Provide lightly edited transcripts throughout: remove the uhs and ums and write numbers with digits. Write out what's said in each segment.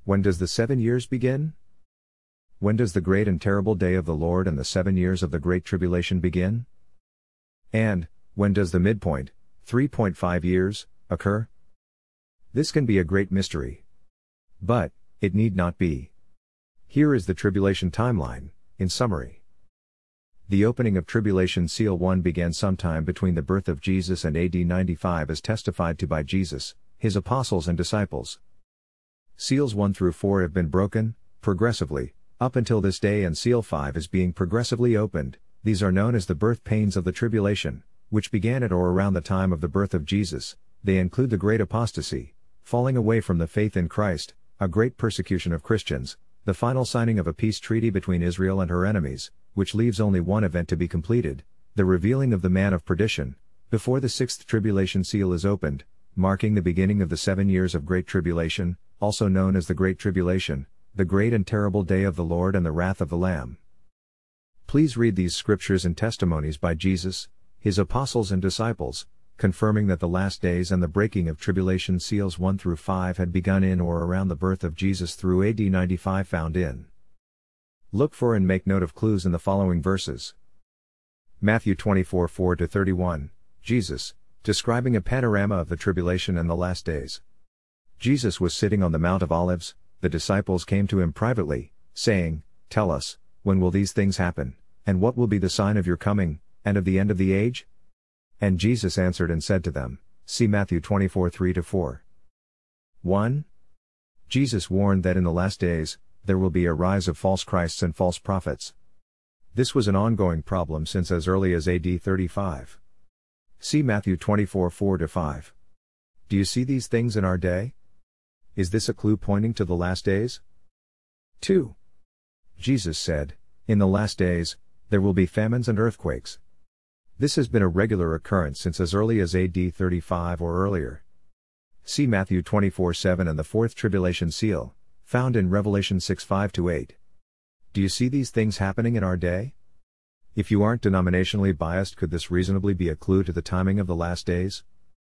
When does the 7 years begin? When does the great and terrible day of the Lord and the 7 years of the great tribulation begin? And, when does the midpoint, 3.5 years, occur? This can be a great mystery. But, it need not be. Here is the tribulation timeline, in summary. The opening of Tribulation Seal 1 began sometime between the birth of Jesus and AD 95 as testified to by Jesus, his apostles and disciples. Seals 1 through 4 have been broken, progressively, up until this day, and Seal 5 is being progressively opened. These are known as the birth pains of the tribulation, which began at or around the time of the birth of Jesus. They include the great apostasy, falling away from the faith in Christ, a great persecution of Christians, the final signing of a peace treaty between Israel and her enemies, which leaves only one event to be completed, the revealing of the man of perdition, before the sixth tribulation seal is opened, marking the beginning of the 7 years of Great Tribulation, also known as the Great Tribulation, the great and terrible day of the Lord and the wrath of the Lamb. Please read these scriptures and testimonies by Jesus, his apostles and disciples, confirming that the last days and the breaking of tribulation seals 1 through 5 had begun in or around the birth of Jesus through AD 95 found in. Look for and make note of clues in the following verses. Matthew 24 4-31, Jesus, describing a panorama of the tribulation and the last days. Jesus was sitting on the Mount of Olives. The disciples came to him privately, saying, "Tell us, when will these things happen, and what will be the sign of your coming, and of the end of the age?" And Jesus answered and said to them, see Matthew 24 3-4. 1. Jesus warned that in the last days, there will be a rise of false Christs and false prophets. This was an ongoing problem since as early as AD 35. See Matthew 24 4-5. Do you see these things in our day? Is this a clue pointing to the last days? 2. Jesus said, in the last days, there will be famines and earthquakes. This has been a regular occurrence since as early as AD 35 or earlier. See Matthew 24:7 and the fourth tribulation seal, found in Revelation 6:5-8. Do you see these things happening in our day? If you aren't denominationally biased, could this reasonably be a clue to the timing of the last days?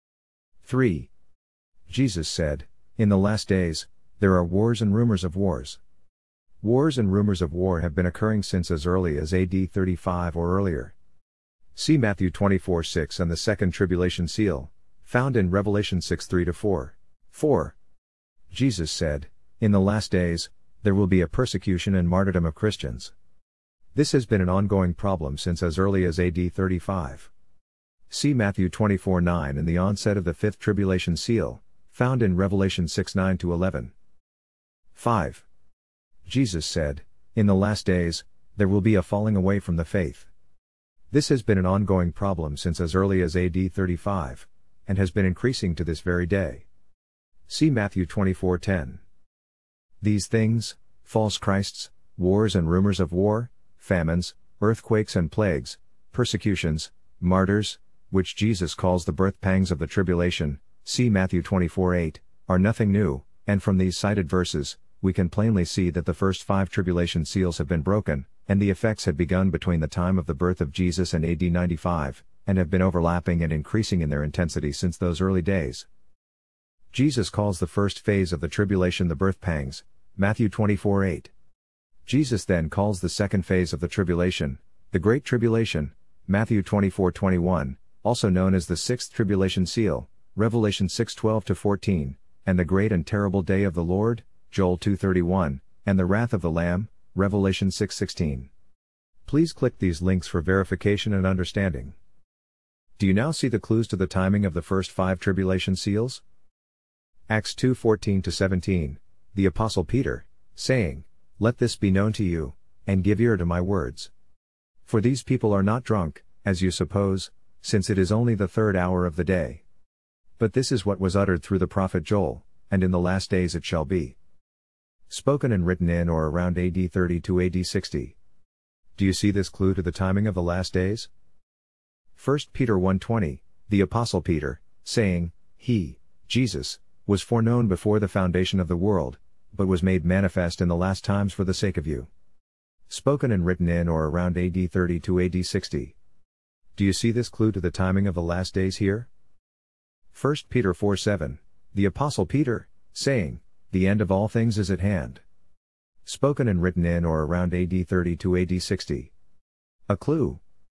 3. Jesus said, in the last days, there are wars and rumors of wars. Wars and rumors of war have been occurring since as early as AD 35 or earlier. See Matthew 24:6 and the second tribulation seal, found in Revelation 6:3-4. 4. Jesus said, in the last days, there will be a persecution and martyrdom of Christians. This has been an ongoing problem since as early as AD 35. See Matthew 24:9 and the onset of the fifth tribulation seal, found in Revelation 6:9-11. 5. Jesus said, in the last days, there will be a falling away from the faith. This has been an ongoing problem since as early as AD 35, and has been increasing to this very day. See Matthew 24:10. These things, false Christs, wars and rumors of war, famines, earthquakes and plagues, persecutions, martyrs, which Jesus calls the birth pangs of the tribulation, see Matthew 24:8, are nothing new, and from these cited verses, we can plainly see that the first 5 tribulation seals have been broken, and the effects had begun between the time of the birth of Jesus and AD 95, and have been overlapping and increasing in their intensity since those early days. Jesus calls the first phase of the tribulation the birth pangs, Matthew 24:8. Jesus then calls the second phase of the tribulation, the Great Tribulation, Matthew 24:21, also known as the sixth tribulation seal, Revelation 6:12-14, and the great and terrible day of the Lord, Joel 2:31, and the wrath of the Lamb, Revelation 6:16. Please click these links for verification and understanding. Do you now see the clues to the timing of the first 5 tribulation seals? Acts 2:14-17, the Apostle Peter, saying, "Let this be known to you, and give ear to my words. For these people are not drunk, as you suppose, since it is only the 3rd hour of the day. But this is what was uttered through the prophet Joel, and in the last days it shall be." Spoken and written in or around AD 30 to AD 60. Do you see this clue to the timing of the last days? 1 Peter 1:20, the Apostle Peter, saying, "He, Jesus, was foreknown before the foundation of the world, but was made manifest in the last times for the sake of you." Spoken and written in or around AD 30 to AD 60. Do you see this clue to the timing of the last days here? 1 Peter 4:7, the Apostle Peter, saying, the end of all things is at hand. Spoken and written in or around AD 30 to AD 60. A clue.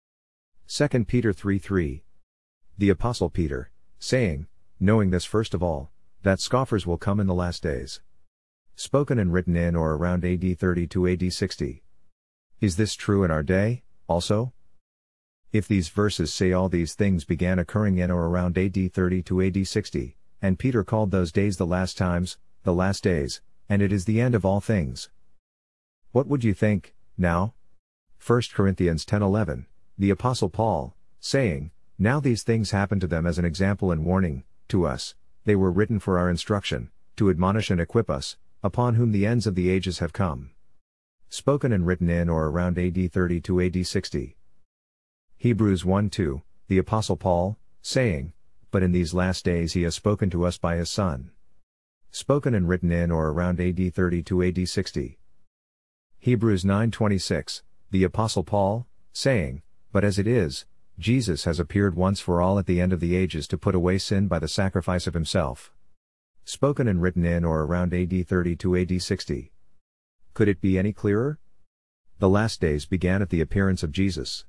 2 Peter 3:3. The Apostle Peter, saying, knowing this first of all, that scoffers will come in the last days. Spoken and written in or around AD 30 to AD 60. Is this true in our day, also? If these verses say all these things began occurring in or around AD 30 to AD 60, and Peter called those days the last times, the last days, and it is the end of all things. What would you think, now? 1 Corinthians 10:11, the Apostle Paul, saying, now these things happen to them as an example and warning, to us, they were written for our instruction, to admonish and equip us, upon whom the ends of the ages have come. Spoken and written in or around AD 30 to AD 60. Hebrews 1:2, the Apostle Paul, saying, but in these last days he has spoken to us by his Son. Spoken and written in or around AD 30 to AD 60. Hebrews 9:26, the Apostle Paul, saying, but as it is, Jesus has appeared once for all at the end of the ages to put away sin by the sacrifice of himself. Spoken and written in or around AD 30 to AD 60. Could it be any clearer? The last days began at the appearance of Jesus.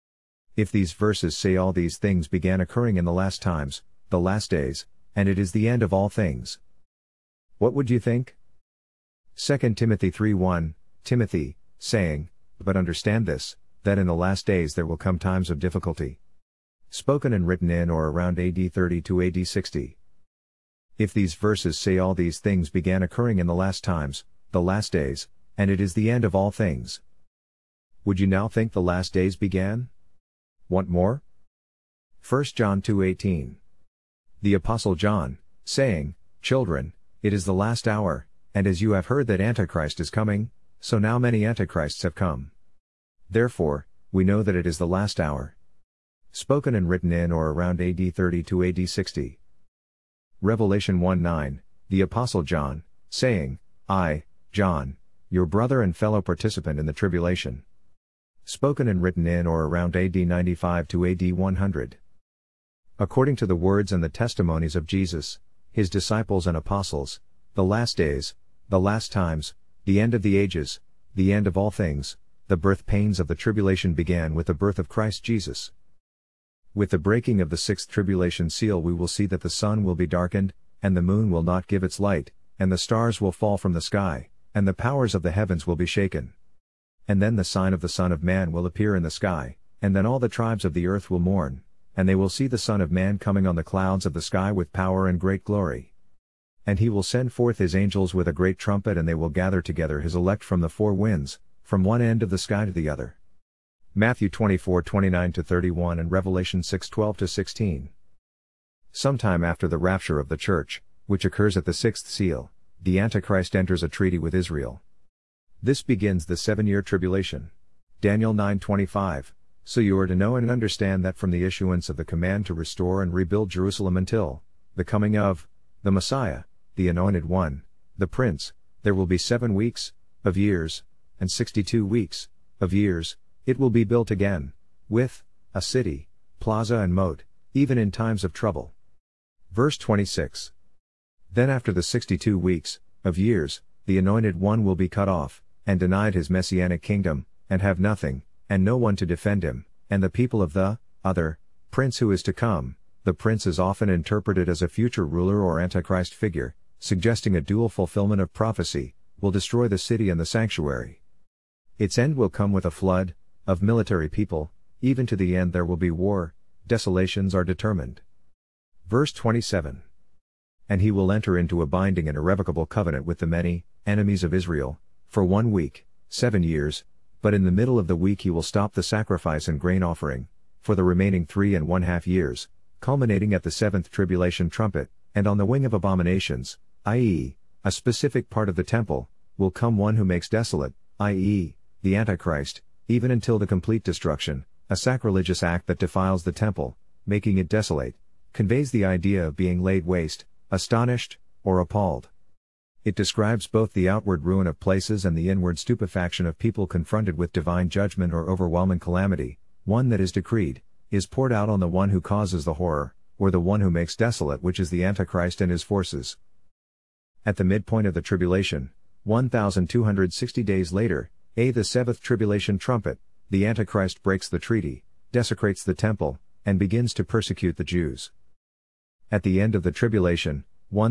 If these verses say all these things began occurring in the last times, the last days, and it is the end of all things. What would you think? 2 Timothy 3:1, Timothy, saying, but understand this, that in the last days there will come times of difficulty. Spoken and written in or around AD 30 to AD 60. If these verses say all these things began occurring in the last times, the last days, and it is the end of all things. Would you now think the last days began? Want more? 1 John 2:18. The Apostle John, saying, children, it is the last hour, and as you have heard that Antichrist is coming, so now many Antichrists have come. Therefore, we know that it is the last hour. Spoken and written in or around AD 30 to AD 60. Revelation 1:9, the Apostle John, saying, I, John, your brother and fellow participant in the tribulation. Spoken and written in or around AD 95 to AD 100. According to the words and the testimonies of Jesus, his disciples and apostles, the last days, the last times, the end of the ages, the end of all things, the birth pains of the tribulation began with the birth of Christ Jesus. With the breaking of the sixth tribulation seal we will see that the sun will be darkened, and the moon will not give its light, and the stars will fall from the sky, and the powers of the heavens will be shaken. And then the sign of the Son of Man will appear in the sky, and then all the tribes of the earth will mourn, and they will see the Son of Man coming on the clouds of the sky with power and great glory. And he will send forth his angels with a great trumpet, and they will gather together his elect from the four winds, from one end of the sky to the other. Matthew 24:29-31 and Revelation 6:12-16. Sometime after the rapture of the church, which occurs at the sixth seal, the Antichrist enters a treaty with Israel. This begins the 7-year tribulation. Daniel 9:25. So you are to know and understand that from the issuance of the command to restore and rebuild Jerusalem until the coming of the Messiah, the Anointed One, the Prince, there will be 7 weeks of years, and 62 weeks of years. It will be built again, with a city, plaza and moat, even in times of trouble. Verse 26. Then after the 62 weeks of years, the Anointed One will be cut off, and denied his messianic kingdom, and have nothing, and no one to defend him, and the people of the other prince who is to come. The prince is often interpreted as a future ruler or Antichrist figure, suggesting a dual fulfillment of prophecy, will destroy the city and the sanctuary. Its end will come with a flood of military people, even to the end there will be war, desolations are determined. Verse 27. And he will enter into a binding and irrevocable covenant with the many enemies of Israel, for 1 week, 7 years, but in the middle of the week he will stop the sacrifice and grain offering, for the remaining 3½ years, culminating at the 7th tribulation trumpet, and on the wing of abominations, i.e., a specific part of the temple, will come one who makes desolate, i.e., the Antichrist, even until the complete destruction. A sacrilegious act that defiles the temple, making it desolate, conveys the idea of being laid waste, astonished, or appalled. It describes both the outward ruin of places and the inward stupefaction of people confronted with divine judgment or overwhelming calamity. One that is decreed, is poured out on the one who causes the horror, or the one who makes desolate, which is the Antichrist and his forces. At the midpoint of the tribulation, 1,260 days later, the seventh tribulation trumpet, the Antichrist breaks the treaty, desecrates the temple, and begins to persecute the Jews. At the end of the tribulation,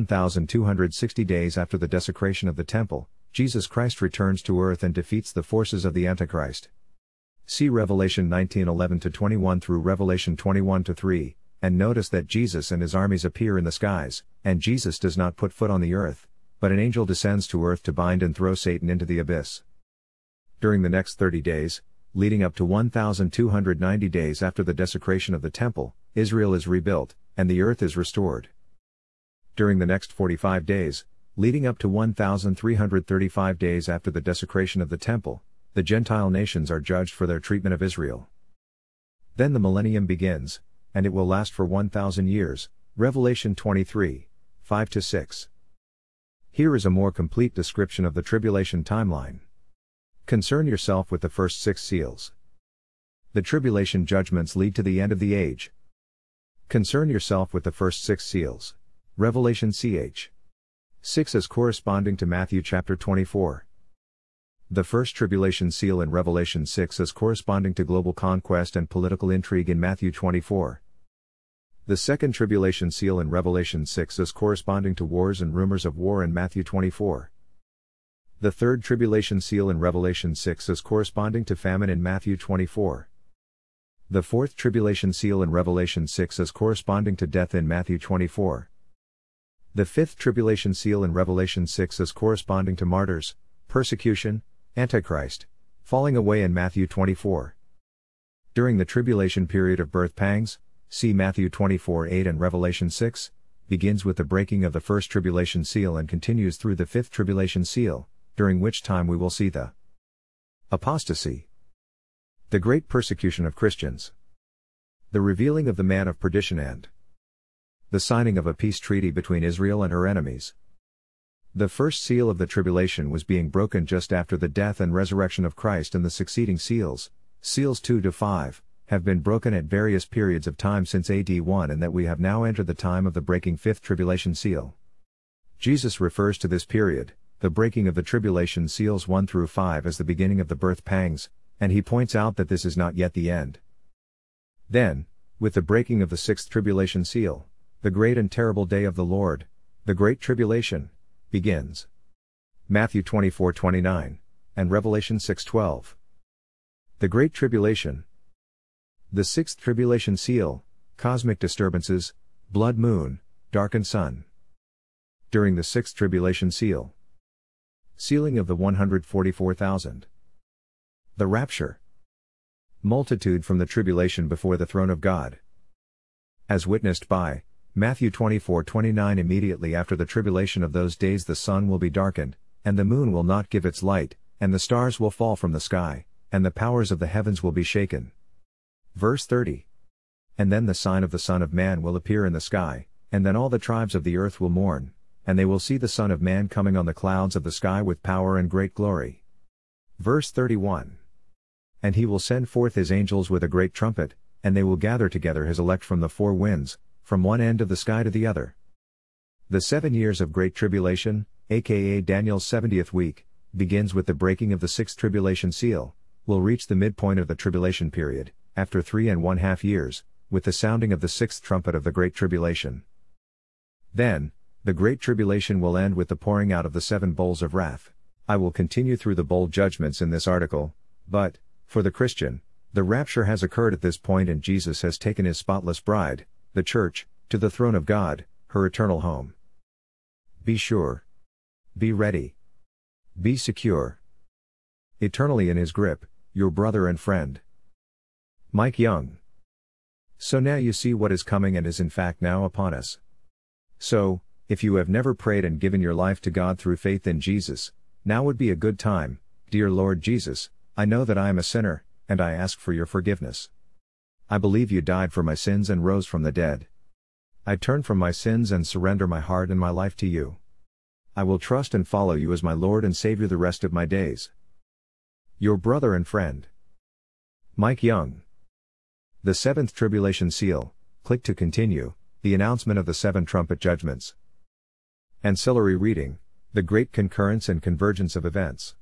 1,260 days after the desecration of the temple, Jesus Christ returns to earth and defeats the forces of the Antichrist. See Revelation 19:11-21 through Revelation 21-3, and notice that Jesus and his armies appear in the skies, and Jesus does not put foot on the earth, but an angel descends to earth to bind and throw Satan into the abyss. During the next 30 days, leading up to 1,290 days after the desecration of the temple, Israel is rebuilt, and the earth is restored. During the next 45 days, leading up to 1,335 days after the desecration of the temple, the Gentile nations are judged for their treatment of Israel. Then the millennium begins, and it will last for 1,000 years, Revelation 23, 5-6. Here is a more complete description of the tribulation timeline. Concern yourself with the first 6 seals. The tribulation judgments lead to the end of the age. Concern yourself with the first 6 seals. Revelation ch. 6 as corresponding to Matthew chapter 24. The first tribulation seal in Revelation 6 as corresponding to global conquest and political intrigue in Matthew 24. The second tribulation seal in Revelation 6 as corresponding to wars and rumors of war in Matthew 24. The third tribulation seal in Revelation 6 as corresponding to famine in Matthew 24. The fourth tribulation seal in Revelation 6 as corresponding to death in Matthew 24. The fifth tribulation seal in Revelation 6 as corresponding to martyrs, persecution, Antichrist, falling away in Matthew 24. During the tribulation period of birth pangs, see Matthew 24:8 and Revelation 6, begins with the breaking of the first tribulation seal and continues through the fifth tribulation seal, during which time we will see the apostasy, the great persecution of Christians, the revealing of the man of perdition, and the signing of a peace treaty between Israel and her enemies. The first seal of the tribulation was being broken just after the death and resurrection of Christ, and the succeeding seals, seals 2-5, have been broken at various periods of time since AD 1, and that we have now entered the time of the breaking fifth tribulation seal. Jesus refers to this period, the breaking of the tribulation seals 1-5, as the beginning of the birth pangs, and he points out that this is not yet the end. Then, with the breaking of the sixth tribulation seal, the great and terrible day of the Lord, the great tribulation, begins. Matthew 24:29, and Revelation 6:12. The Great Tribulation. The sixth tribulation seal, cosmic disturbances, blood moon, darkened sun. During the sixth tribulation seal. Sealing of the 144,000. The rapture. Multitude from the tribulation before the throne of God. As witnessed by Matthew 24:29. Immediately after the tribulation of those days the sun will be darkened, and the moon will not give its light, and the stars will fall from the sky, and the powers of the heavens will be shaken. Verse 30. And then the sign of the Son of Man will appear in the sky, and then all the tribes of the earth will mourn, and they will see the Son of Man coming on the clouds of the sky with power and great glory. Verse 31. And he will send forth his angels with a great trumpet, and they will gather together his elect from the four winds, from one end of the sky to the other. The 7 years of great tribulation, aka Daniel's 70th week, begins with the breaking of the sixth tribulation seal, will reach the midpoint of the tribulation period, after 3½ years, with the sounding of the sixth trumpet of the great tribulation. Then, the great tribulation will end with the pouring out of the 7 bowls of wrath. I will continue through the bowl judgments in this article, but, for the Christian, the rapture has occurred at this point and Jesus has taken his spotless bride, the church, to the throne of God, her eternal home. Be sure. Be ready. Be secure. Eternally in his grip, your brother and friend, Mike Young. So now you see what is coming and is in fact now upon us. So, if you have never prayed and given your life to God through faith in Jesus, now would be a good time. Dear Lord Jesus, I know that I am a sinner, and I ask for your forgiveness. I believe you died for my sins and rose from the dead. I turn from my sins and surrender my heart and my life to you. I will trust and follow you as my Lord and Savior the rest of my days. Your brother and friend, Mike Young. The seventh tribulation seal. Click to continue. The announcement of the 7 trumpet judgments. Ancillary reading. The great concurrence and convergence of events.